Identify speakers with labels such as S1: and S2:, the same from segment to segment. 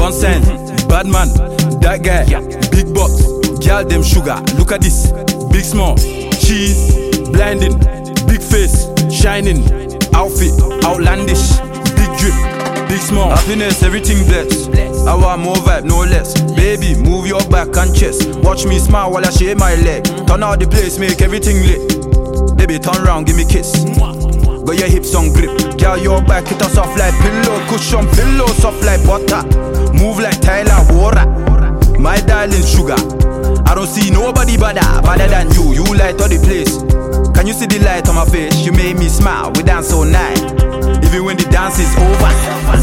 S1: gun sense, bad man, that guy, big box, girl them sugar. Look at this, big small, cheese, blinding, big face, shining, outfit, outlandish, big drip, big small, happiness, everything blessed. I want more vibe, no less. Baby, move your back and chest. Watch me smile while I shake my leg. Turn out the place, make everything lit. Baby, turn round, give me kiss. Got your hips on grip. Girl, your back, it a soft like pillow. Cushion pillow, soft like butter. Move like Tyler Wara. My darling sugar. I don't see nobody better than you. You light all the place. Can you see the light on my face? You made me smile, we dance all night. Even when the dance is over.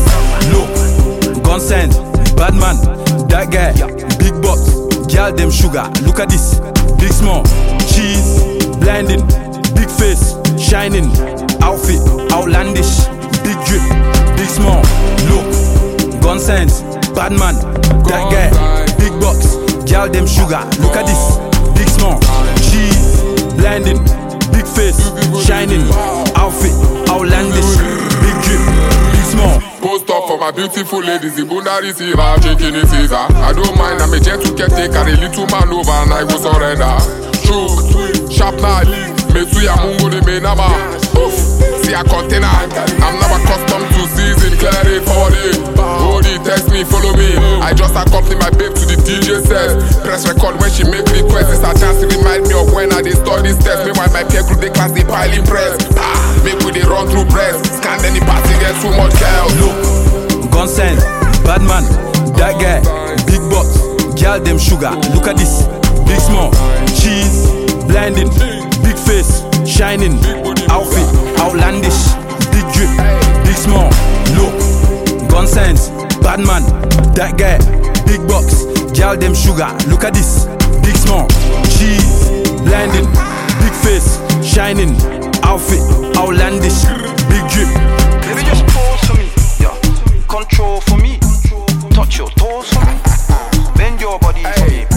S1: Look, gun sense, bad man, that guy, big box, girl them sugar. Look at this, big small, cheese, blinding, big face, shining, outfit, outlandish, big drip, big small. Look, gun sense, bad man, that guy, big box, girl them sugar. Look at this, big small, cheese, blinding, big face, shining, outfit, outlandish, big drip, big small.
S2: Post up for my beautiful ladies, the bunda receiver, shaking the Caesar. I don't mind, I'm a gentle caretaker, a little man over and I go surrender. Choke, sharp knife, Metsuya Mungo de Menama. Oof, see a container, I'm never accustomed to season, clear it, forward it. Hold it, text me, follow me. I just accompany my babe to the DJ set. Press record when she make requests, it's a chance to remind me of when I did study steps. Meanwhile my peer group, they class, they piling press. Make we they run through press, scan any party, get too much chaos.
S1: Look, gun sense, bad man, that guy, big box, girl them sugar. Look at this, big small, cheese, blinding, big face, shining, outfit, outlandish, big drip, big small. Look, gun sense, bad man, that guy, big box, girl them sugar. Look at this, big small, cheese, blinding, big face, shining, outfit, outlandish, big drip.
S3: Baby, just pause for me, yeah. Control for me, touch your toes for me, bend your body for me.